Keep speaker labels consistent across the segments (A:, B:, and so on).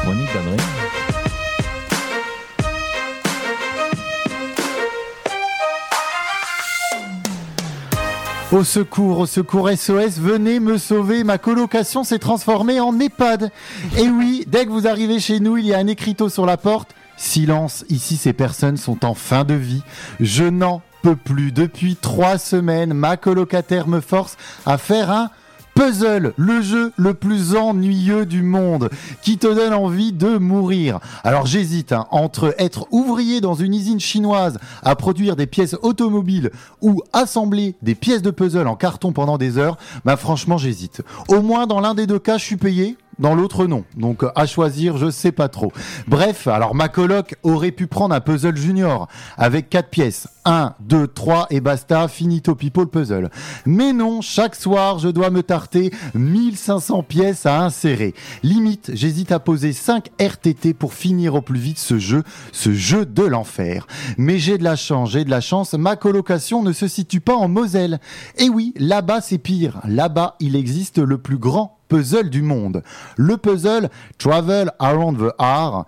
A: chronique d'Adrien.
B: Au secours, SOS, venez me sauver, ma colocation s'est transformée en EHPAD. Et oui, dès que vous arrivez chez nous, il y a un écriteau sur la porte. Silence, ici ces personnes sont en fin de vie. Je n'en peux plus. Depuis 3 semaines, ma colocataire me force à faire un puzzle, le jeu le plus ennuyeux du monde, qui te donne envie de mourir. Alors j'hésite entre être ouvrier dans une usine chinoise à produire des pièces automobiles ou assembler des pièces de puzzle en carton pendant des heures. Bah franchement j'hésite. Au moins dans l'un des 2 cas je suis payé. Dans l'autre, non. Donc, à choisir, je sais pas trop. Bref, alors ma coloc aurait pu prendre un puzzle junior avec 4 pièces. 1, 2, 3 et basta, finito pipo le puzzle. Mais non, chaque soir, je dois me tarter 1500 pièces à insérer. Limite, j'hésite à poser 5 RTT pour finir au plus vite ce jeu de l'enfer. Mais j'ai de la chance, ma colocation ne se situe pas en Moselle. Et oui, là-bas, c'est pire. Là-bas, il existe le plus grand puzzle du monde. Le puzzle Travel Around the Hour,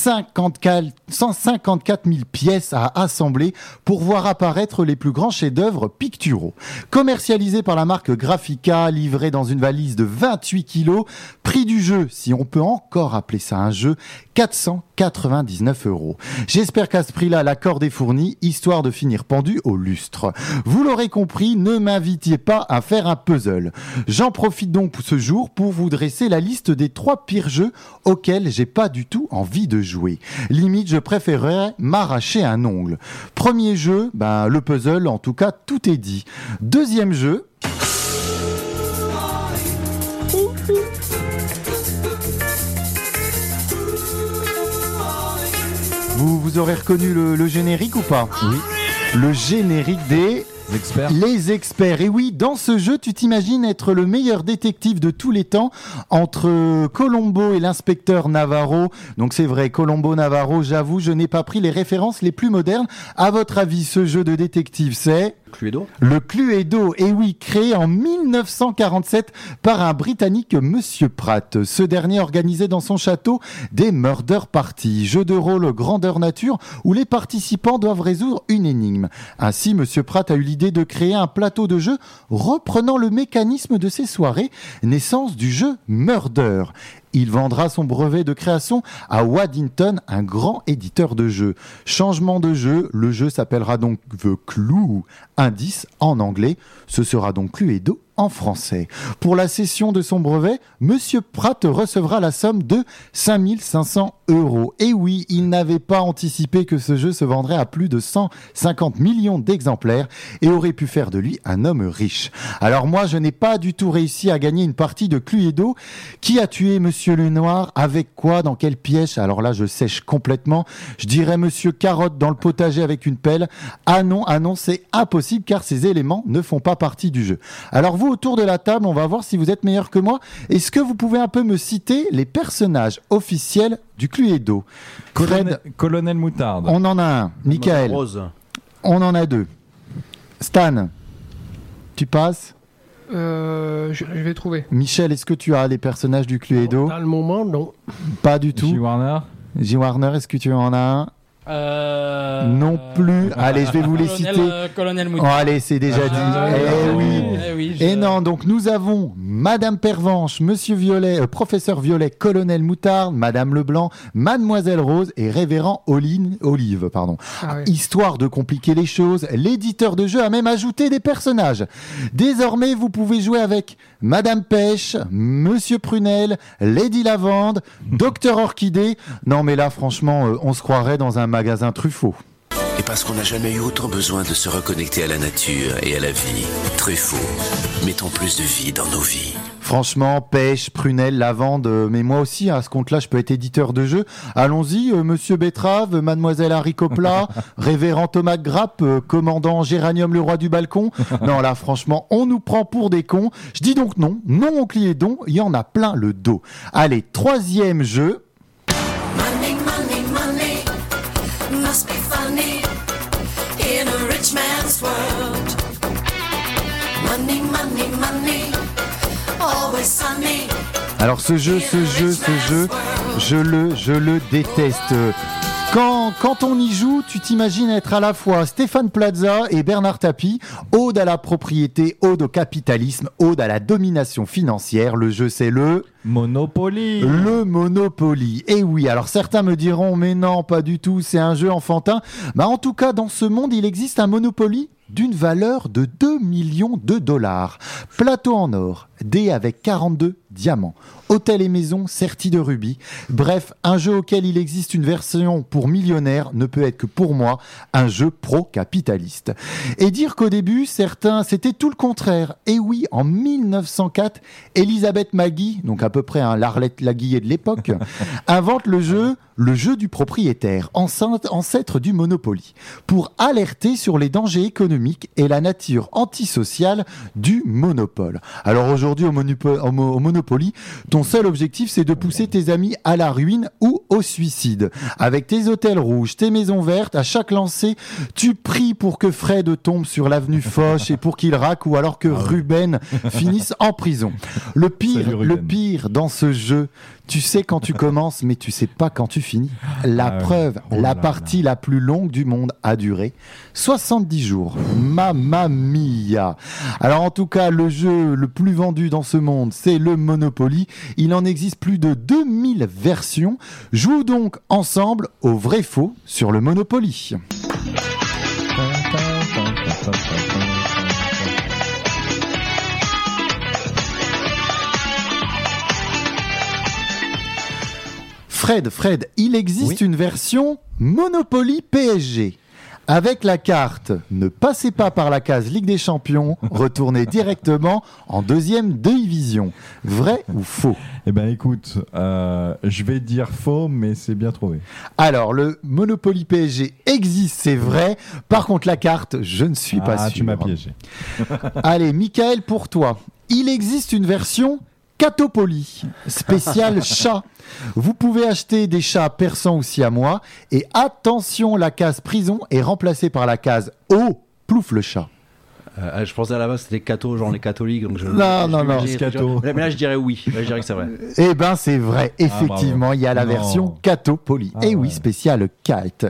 B: 154 000 pièces à assembler pour voir apparaître les plus grands chefs-d'œuvre picturaux. Commercialisé par la marque Graphica, livré dans une valise de 28 kilos, prix du jeu, si on peut encore appeler ça un jeu, 499 €. J'espère qu'à ce prix-là, la corde est fournie, histoire de finir pendu au lustre. Vous l'aurez compris, ne m'invitiez pas à faire un puzzle. J'en profite donc pour ce jour pour vous dresser la liste des 3 pires jeux auxquels j'ai pas du tout envie de jouer. Limite, je préférerais m'arracher un ongle. Premier jeu, le puzzle, en tout cas, tout est dit. Deuxième jeu... Vous aurez reconnu le générique ou pas ?
A: Oui.
B: Le générique des... Les experts. Et oui, dans ce jeu, tu t'imagines être le meilleur détective de tous les temps entre Colombo et l'inspecteur Navarro. Donc c'est vrai, Colombo, Navarro, j'avoue, je n'ai pas pris les références les plus modernes. À votre avis, ce jeu de détective, c'est...
C: Cluedo.
B: Le Cluedo, et oui, créé en 1947 par un Britannique, Monsieur Pratt. Ce dernier organisait dans son château des murder parties, jeux de rôle grandeur nature où les participants doivent résoudre une énigme. Ainsi, Monsieur Pratt a eu l'idée de créer un plateau de jeu reprenant le mécanisme de ses soirées, naissance du jeu Murder. Il vendra son brevet de création à Waddington, un grand éditeur de jeux. Changement de jeu, le jeu s'appellera donc The Clue, indice en anglais. Ce sera donc Cluedo en français. Pour la cession de son brevet, Monsieur Pratt recevra la somme de 5 500 €. Et oui, il n'avait pas anticipé que ce jeu se vendrait à plus de 150 millions d'exemplaires et aurait pu faire de lui un homme riche. Alors moi, je n'ai pas du tout réussi à gagner une partie de Cluedo. Qui a tué Monsieur Lenoir? Avec quoi? Dans quelle pièce? Alors là, je sèche complètement. Je dirais Monsieur Carotte dans le potager avec une pelle. Ah non, c'est impossible car ces éléments ne font pas partie du jeu. Alors vous, autour de la table, on va voir si vous êtes meilleur que moi. Est-ce que vous pouvez un peu me citer les personnages officiels du Cluedo?
A: Colonel Moutarde.
B: On en a un. Michael.
C: Rose.
B: On en a 2. Stan. Tu passes?
D: Je vais trouver.
B: Michel, est-ce que tu as les personnages du Cluedo?
D: Dans le moment, non.
B: Pas du tout.
A: J. Warner.
B: J. Warner, est-ce que tu en as un? Non plus. Allez, je vais vous les citer.
E: Colonel
B: Oh,
E: Moutarde.
B: allez, c'est déjà dit.
E: oui.
B: Et non, donc nous avons Madame Pervenche, Monsieur Violet, Professeur Violet, Colonel Moutarde, Madame Leblanc, Mademoiselle Rose et Révérend Olive.
D: Ah oui.
B: Histoire de compliquer les choses, l'éditeur de jeu a même ajouté des personnages. Désormais, vous pouvez jouer avec Madame Pêche, Monsieur Prunelle, Lady Lavande, Docteur Orchidée. Non mais là, franchement, on se croirait dans un magasin Truffaut.
F: Et parce qu'on n'a jamais eu autant besoin de se reconnecter à la nature et à la vie. Truffaut, mettons plus de vie dans nos vies.
B: Franchement, Pêche, Prunelle, Lavande, mais moi aussi, à ce compte-là, je peux être éditeur de jeu. Allons-y, Monsieur Betrave, Mademoiselle Haricot Plat, Révérend Thomas Grappe, Commandant Géranium, le roi du balcon. Non, là, franchement, on nous prend pour des cons. Je dis donc non au Cluedo, il y en a plein le dos. Allez, 3e jeu.
G: Money, money, money, must be funny in a rich man's world. Money, money, money, always sunny
B: Alors ce jeu, je le déteste. Quand on y joue, tu t'imagines être à la fois Stéphane Plaza et Bernard Tapie. Ode à la propriété, ode au capitalisme, ode à la domination financière. Le jeu, c'est le
A: Monopoly.
B: Le Monopoly. Et oui, alors certains me diront, mais non, pas du tout, c'est un jeu enfantin. Bah, en tout cas, dans ce monde, il existe un Monopoly d'une valeur de 2 millions de dollars. Plateau en or, dés avec 42 diamants, hôtel et maison sertis de rubis. Bref, un jeu auquel il existe une version pour millionnaires ne peut être que pour moi un jeu pro-capitaliste. Et dire qu'au début, certains, c'était tout le contraire. Et oui, en 1904, Elisabeth Maggie, donc à peu près un Larlette Laguillet de l'époque, invente le jeu du propriétaire, ancêtre du Monopoly, pour alerter sur les dangers économiques et la nature antisociale du monopole. Alors aujourd'hui, au Monopoly, ton seul objectif, c'est de pousser tes amis à la ruine ou au suicide. Avec tes hôtels rouges, tes maisons vertes, à chaque lancer, tu pries pour que Fred tombe sur l'avenue Foch et pour qu'il raque, ou alors que Ruben finisse en prison. Le pire dans ce jeu, tu sais quand tu commences, mais tu sais pas quand tu finis. La preuve, la partie la plus longue du monde a duré 70 jours. Mamma mia! Alors en tout cas, le jeu le plus vendu dans ce monde, c'est le Monopoly. Il en existe plus de 2000 versions. Jouons donc ensemble au vrai-faux sur le Monopoly. Fred, il existe une version Monopoly PSG. Avec la carte, ne passez pas par la case Ligue des Champions, retournez directement en deuxième division. Vrai ou faux?
A: Eh ben écoute, je vais dire faux, mais c'est bien trouvé.
B: Alors, le Monopoly PSG existe, c'est vrai. Par contre, la carte, je ne suis pas sûr.
A: Ah, tu m'as piégé.
B: Allez, Michael, pour toi. Il existe une version Catopoly, spécial chat. Vous pouvez acheter des chats persans ou siamois. Et attention, la case prison est remplacée par la case eau, plouf le chat.
E: Je pensais à la base c'était catho, genre les catholiques. Donc
B: Non.
E: Mais là je dirais oui, là, je dirais que c'est vrai.
B: Eh ben c'est vrai, effectivement, il y a la version Catopoly. Et oui, spécial kite.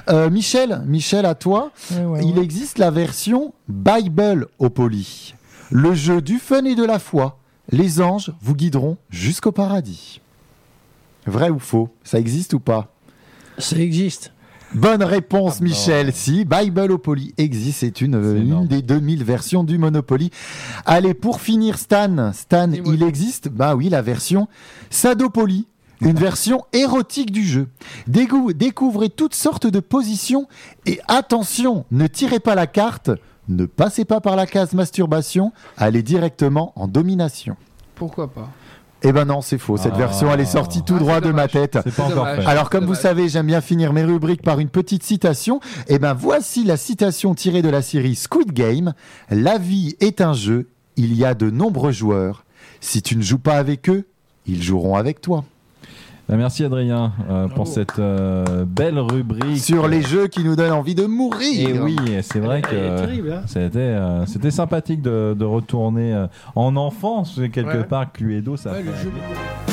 B: Michel, à toi, il existe la version Bible au poly. Le jeu du fun et de la foi. Les anges vous guideront jusqu'au paradis. Vrai ou faux? Ça existe ou pas?
D: Ça existe.
B: Bonne réponse, Michel. Si, Bibleopoly existe, c'est une des 2000 versions du Monopoly. Allez, pour finir, Stan, il existe, bah oui, la version Sadopoly, une version érotique du jeu. Découvrez toutes sortes de positions et attention, ne tirez pas la carte, ne passez pas par la case masturbation, allez directement en domination.
D: Pourquoi pas?
B: Eh ben non, c'est faux. Cette version, elle est sortie tout droit de ma tête.
A: C'est pas encore fait.
B: Alors, comme vous savez, j'aime bien finir mes rubriques par une petite citation. Eh ben, voici la citation tirée de la série Squid Game. La vie est un jeu. Il y a de nombreux joueurs. Si tu ne joues pas avec eux, ils joueront avec toi.
A: Merci Adrien pour cette belle rubrique
B: sur les jeux qui nous donnent envie de mourir.
A: Et oui, c'est vrai que
D: terrible, hein.
A: c'était sympathique de retourner en enfance quelque part. Cluedo, ça.
D: Le jeu.